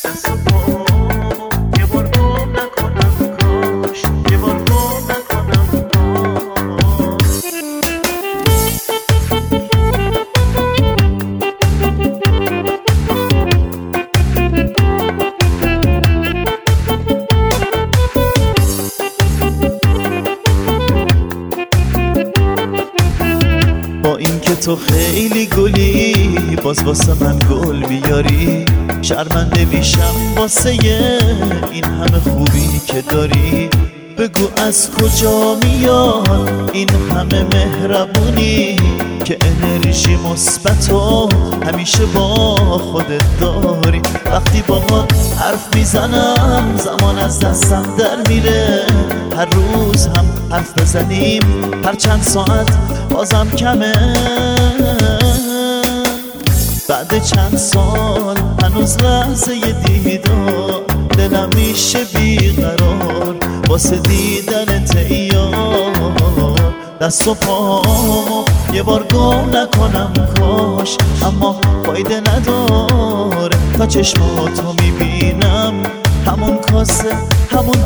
دست و پامو یه بار گم نکنم کاش، یه بار گم نکنم کاش. با این که تو خیلی گلی باز واسه من گل بیاری، شرمنده میشم واسه این همه خوبی که داری. بگو از کجا میاد این همه مهربونی که انرژی مثبتو همیشه با خودت داری. وقتی با ما حرف میزنم زمان از دستم در میره، هر روز هم حرف بزنیم هر چند ساعت بازم کمه. بعد چند سال هنوز لحظه ی دیدار دلم میشه بیقرار واسه دیدنت یار. دست و پامو یه بار گم نکنم کاش، اما فایده نداره تا چشماتو میبینم همون کاسه همون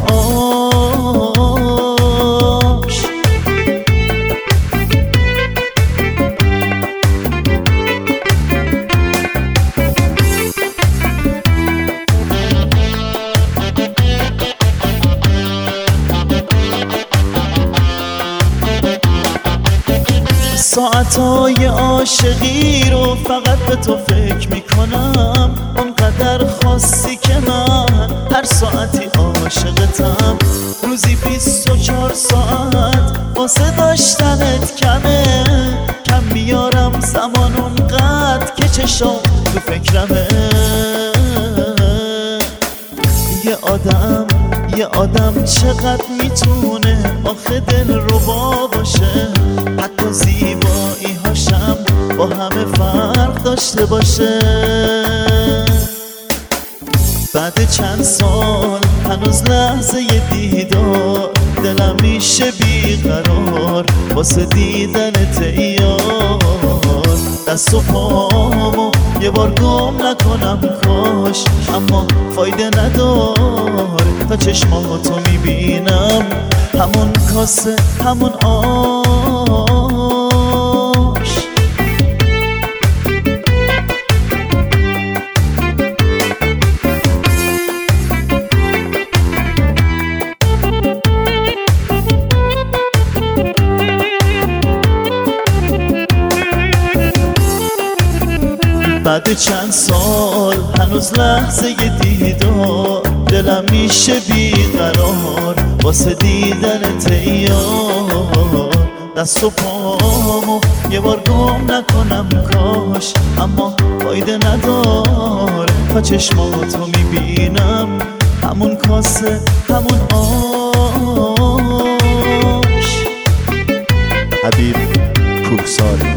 آش. ساعتهای عاشقی رو فقط به تو فکر میکنم، اونقدر خاصی که من هر ساعتی عاشقتم. روزی 24 ساعت واسه داشتنت کمه، کم میارم زمان اونقدر که چشام تو فکرمه. یه آدم چقدر میتونه آخه دلربا باشه، حتی زیبایی هاشم با همه فرق داشته باشه. بعد چند سال هنوز لحظه ی دیدار دلم میشه بیقرار واسه دیدنت یار. دست و پامو یه بار گم نکنم کاش، اما فایده نداره تا چشماتو میبینم همون کاسه همون آش. بعد چند سال هنوز لحظه ی دیدار دلم میشه بیقرار واسه دیدنت یار. دست و پامو یه بار گم نکنم کاش، اما فایده نداره تا چشماتو میبینم همون کاسه همون آش. حبیب کوکساری.